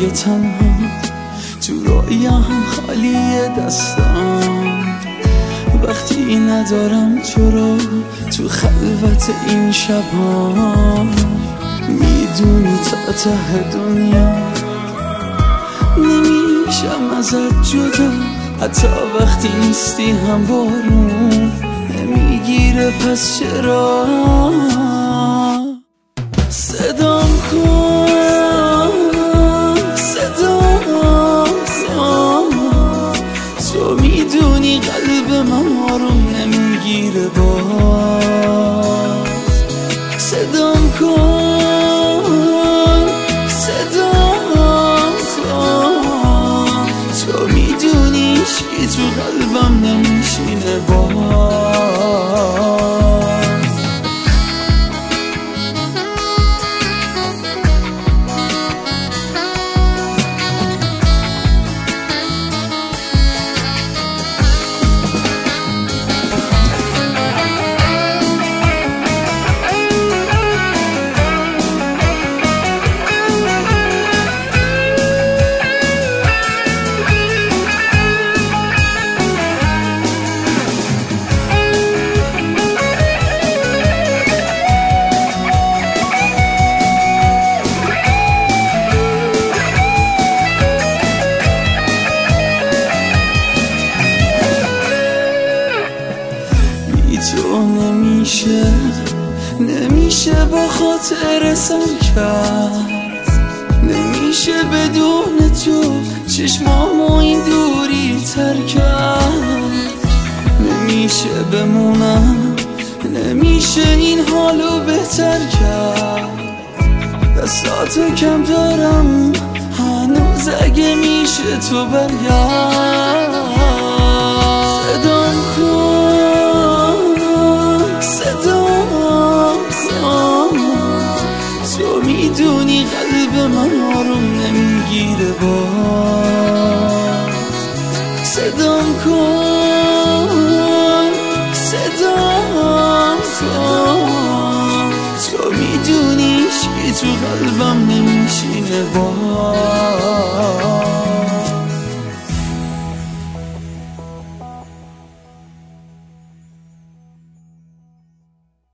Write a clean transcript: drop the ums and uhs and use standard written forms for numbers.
روی تنها تو رایم خالی دستم، وقتی ندارم تو رو تو خلوت این شبها. میدونی تا ته دنیا نمیشم ازت جدا، حتی وقتی نیستی هم بارون نمیگیره، پس چرا صدام کن، صدام کن. تو میدونی قلب من آروم نمیگیره، باز صدام کن، صدام کن. تو میدونی چی تو قلبم نمیشینه، باز تو نمیشه با خاطر سر کرد، نمیشه بدون تو چشمامو این دوری تر کرد، نمیشه بمونم، نمیشه این حالو بهتر کرد. دستاتو کم دارم هنوز، اگه میشه تو برگرد. صدام کن، صدام کن. تو میدونی قلب من آروم نمیگیره، باز صدام کن، صدام کن. تو میدونی چی تو قلبم نمیشینه، باز